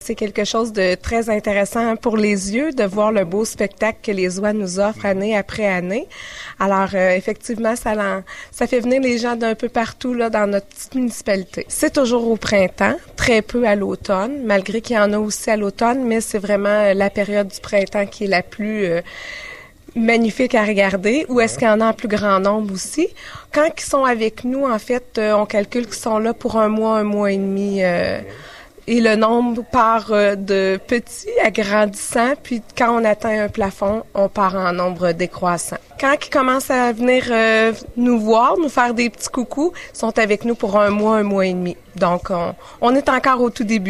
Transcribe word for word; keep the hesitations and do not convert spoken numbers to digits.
C'est quelque chose de très intéressant pour les yeux de voir le beau spectacle que les oies nous offrent année après année. Alors, euh, effectivement, ça, l'en, ça fait venir les gens d'un peu partout là dans notre petite municipalité. C'est toujours au printemps, très peu à l'automne, malgré qu'il y en a aussi à l'automne, mais c'est vraiment la période du printemps qui est la plus euh, magnifique à regarder. Ou est-ce qu'il y en a en plus grand nombre aussi? Quand ils sont avec nous, en fait, euh, on calcule qu'ils sont là pour un mois, un mois et demi. Euh, Et le nombre part de petits à grandissant, puis quand on atteint un plafond, on part en nombre décroissant. Quand ils commencent à venir euh, nous voir, nous faire des petits coucous, ils sont avec nous pour un mois, un mois et demi. Donc, on, on est encore au tout début.